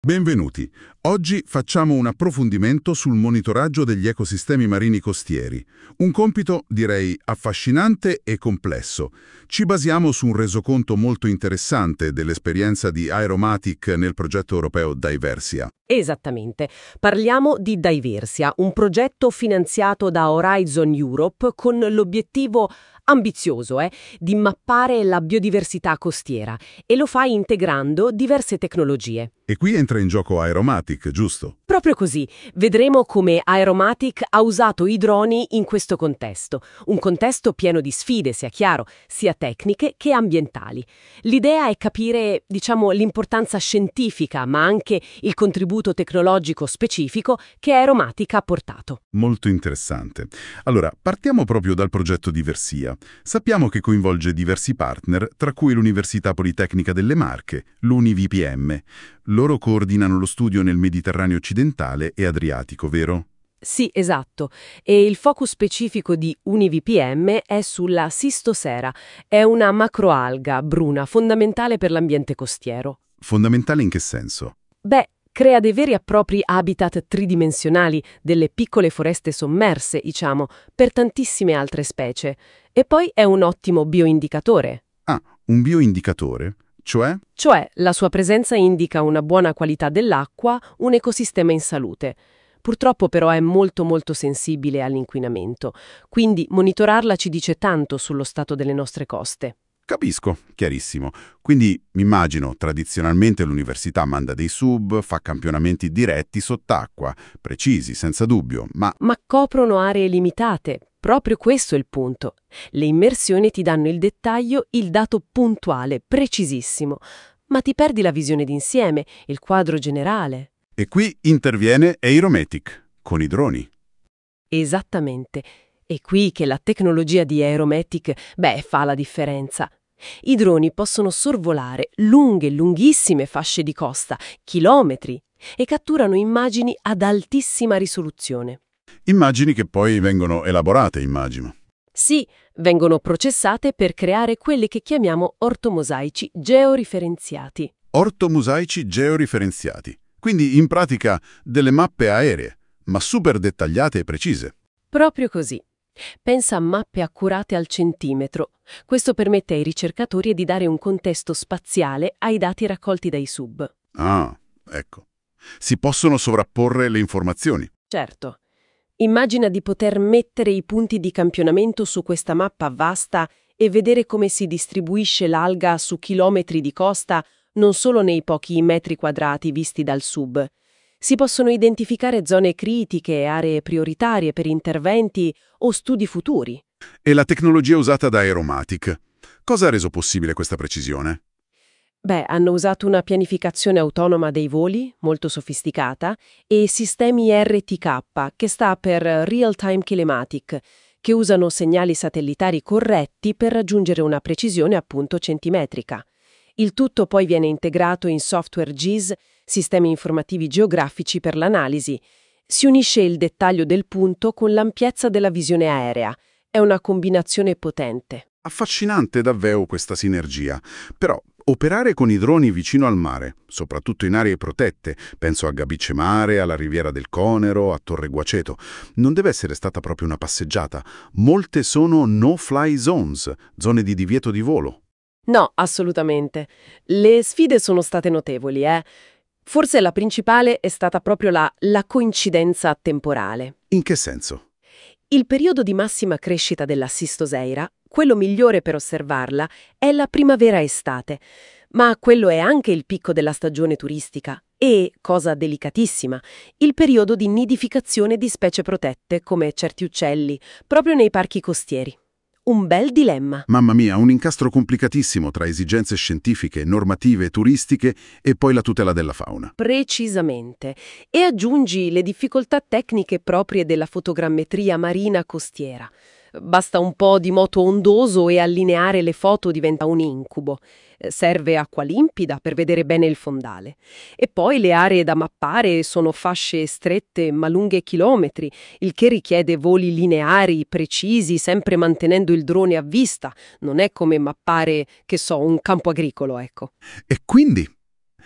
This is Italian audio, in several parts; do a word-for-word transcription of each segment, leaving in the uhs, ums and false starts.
Benvenuti. Oggi facciamo un approfondimento sul monitoraggio degli ecosistemi marini costieri. Un compito, direi, affascinante e complesso. Ci basiamo su un resoconto molto interessante dell'esperienza di Aeromatic nel progetto europeo Diversia. Esattamente. Parliamo di Diversia, un progetto finanziato da Horizon Europe con l'obiettivo ambizioso eh, di mappare la biodiversità costiera e lo fa integrando diverse tecnologie. E qui entra in gioco Aeromatic, giusto? Proprio così, vedremo come Aeromatic ha usato i droni in questo contesto, un contesto pieno di sfide, sia chiaro, sia tecniche che ambientali. L'idea è capire, diciamo, l'importanza scientifica, ma anche il contributo tecnologico specifico che Aeromatic ha portato. Molto interessante. Allora, partiamo proprio dal progetto Diversia. Sappiamo che coinvolge diversi partner, tra cui l'Università Politecnica delle Marche, l'Uni V P M. Loro coordinano lo studio nel Mediterraneo occidentale e Adriatico, vero? Sì, esatto. E il focus specifico di Uni V P M è sulla Cistosera. È una macroalga bruna fondamentale per l'ambiente costiero. Fondamentale in che senso? Beh, crea dei veri e propri habitat tridimensionali, delle piccole foreste sommerse, diciamo, per tantissime altre specie. E poi è un ottimo bioindicatore. Ah, un bioindicatore? Cioè? Cioè, la sua presenza indica una buona qualità dell'acqua, un ecosistema in salute. Purtroppo però è molto molto sensibile all'inquinamento, quindi monitorarla ci dice tanto sullo stato delle nostre coste. Capisco, chiarissimo. Quindi, mi immagino, tradizionalmente l'università manda dei sub, fa campionamenti diretti sott'acqua, precisi, senza dubbio, ma... Ma coprono aree limitate. Proprio questo è il punto. Le immersioni ti danno il dettaglio, il dato puntuale, precisissimo, ma ti perdi la visione d'insieme, il quadro generale. E qui interviene Aeromatic, con i droni. Esattamente. È qui che la tecnologia di Aeromatic, beh, fa la differenza. I droni possono sorvolare lunghe, lunghissime fasce di costa, chilometri, e catturano immagini ad altissima risoluzione. Immagini che poi vengono elaborate, immagino. Sì, vengono processate per creare quelli che chiamiamo ortomosaici georiferenziati. Ortomosaici georiferenziati. Quindi, in pratica, delle mappe aeree, ma super dettagliate e precise. Proprio così. Pensa a mappe accurate al centimetro. Questo permette ai ricercatori di dare un contesto spaziale ai dati raccolti dai sub. Ah, ecco. Si possono sovrapporre le informazioni. Certo. Immagina di poter mettere i punti di campionamento su questa mappa vasta e vedere come si distribuisce l'alga su chilometri di costa, non solo nei pochi metri quadrati visti dal sub. Si possono identificare zone critiche e aree prioritarie per interventi o studi futuri. E la tecnologia usata da Aeromatic. Cosa ha reso possibile questa precisione? Beh, hanno usato una pianificazione autonoma dei voli, molto sofisticata, e sistemi R T K, che sta per Real Time Kinematic, che usano segnali satellitari corretti per raggiungere una precisione appunto centimetrica. Il tutto poi viene integrato in software G I S, sistemi informativi geografici per l'analisi. Si unisce il dettaglio del punto con l'ampiezza della visione aerea. È una combinazione potente. Affascinante davvero questa sinergia. Però, operare con i droni vicino al mare, soprattutto in aree protette, penso a Gabice Mare, alla Riviera del Conero, a Torre Guaceto, non deve essere stata proprio una passeggiata. Molte sono no-fly zones, zone di divieto di volo. No, assolutamente. Le sfide sono state notevoli, eh. Forse la principale è stata proprio la, la coincidenza temporale. In che senso? Il periodo di massima crescita della Cistoseira, quello migliore per osservarla, è la primavera-estate, ma quello è anche il picco della stagione turistica e, cosa delicatissima, il periodo di nidificazione di specie protette come certi uccelli, proprio nei parchi costieri. Un bel dilemma. Mamma mia, un incastro complicatissimo tra esigenze scientifiche, normative, turistiche e poi la tutela della fauna. Precisamente. E aggiungi le difficoltà tecniche proprie della fotogrammetria marina costiera. Basta un po' di moto ondoso e allineare le foto diventa un incubo. Serve acqua limpida per vedere bene il fondale. E poi le aree da mappare sono fasce strette ma lunghe chilometri, il che richiede voli lineari, precisi, sempre mantenendo il drone a vista. Non è come mappare, che so, un campo agricolo, ecco. E quindi?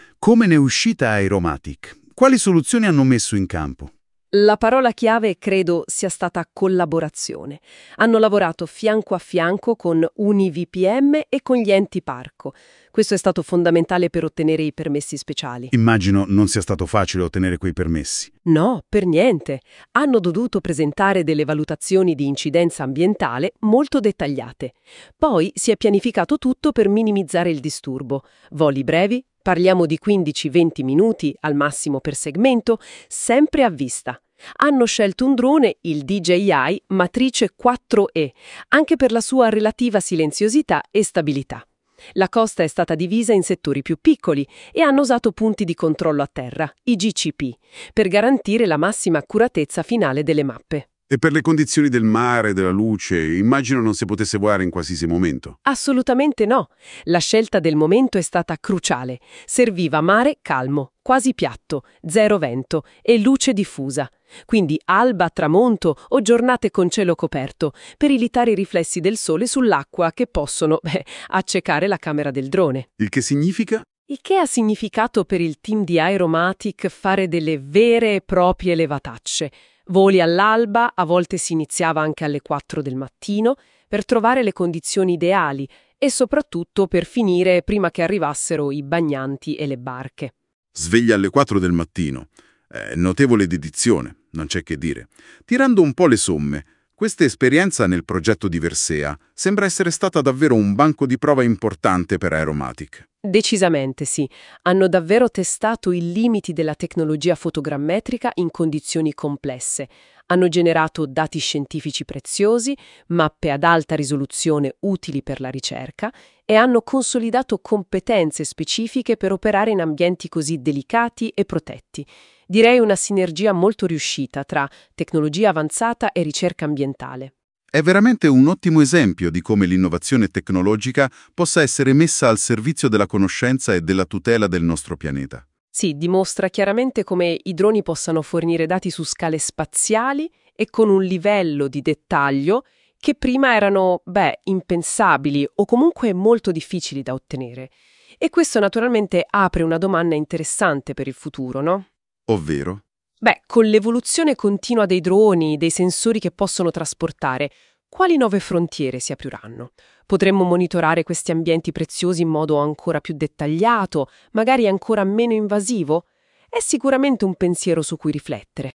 come ne è uscita Aeromatic? Quali soluzioni hanno messo in campo? La parola chiave credo sia stata collaborazione. Hanno lavorato fianco a fianco con UniVPN e con gli enti parco. Questo è stato fondamentale per ottenere i permessi speciali. Immagino non sia stato facile ottenere quei permessi. No, per niente. Hanno dovuto presentare delle valutazioni di incidenza ambientale molto dettagliate. Poi si è pianificato tutto per minimizzare il disturbo. Voli brevi, parliamo di quindici venti minuti al massimo per segmento, sempre a vista. Hanno scelto un drone, il D J I Matrice quattro E, anche per la sua relativa silenziosità e stabilità. La costa è stata divisa in settori più piccoli e hanno usato punti di controllo a terra, i G C P, per garantire la massima accuratezza finale delle mappe. E per le condizioni del mare, della luce, immagino non si potesse volare in qualsiasi momento. Assolutamente no. La scelta del momento è stata cruciale. Serviva mare calmo, quasi piatto, zero vento e luce diffusa. Quindi alba, tramonto o giornate con cielo coperto, per evitare i riflessi del sole sull'acqua che possono, beh, accecare la camera del drone. Il che significa? Il che ha significato per il team di Aeromatic fare delle vere e proprie levatacce. Voli all'alba, a volte si iniziava anche alle quattro del mattino, per trovare le condizioni ideali e soprattutto per finire prima che arrivassero i bagnanti e le barche. Sveglia alle quattro del mattino. Eh, notevole dedizione, non c'è che dire. Tirando un po' le somme, questa esperienza nel progetto di Versea sembra essere stata davvero un banco di prova importante per Aeromatic. Decisamente sì. Hanno davvero testato i limiti della tecnologia fotogrammetrica in condizioni complesse. Hanno generato dati scientifici preziosi, mappe ad alta risoluzione utili per la ricerca e hanno consolidato competenze specifiche per operare in ambienti così delicati e protetti. Direi una sinergia molto riuscita tra tecnologia avanzata e ricerca ambientale. È veramente un ottimo esempio di come l'innovazione tecnologica possa essere messa al servizio della conoscenza e della tutela del nostro pianeta. Sì, dimostra chiaramente come i droni possano fornire dati su scale spaziali e con un livello di dettaglio che prima erano, beh, impensabili o comunque molto difficili da ottenere. E questo naturalmente apre una domanda interessante per il futuro, no? Ovvero? Beh, con l'evoluzione continua dei droni, dei sensori che possono trasportare, quali nuove frontiere si apriranno? Potremmo monitorare questi ambienti preziosi in modo ancora più dettagliato, magari ancora meno invasivo? È sicuramente un pensiero su cui riflettere.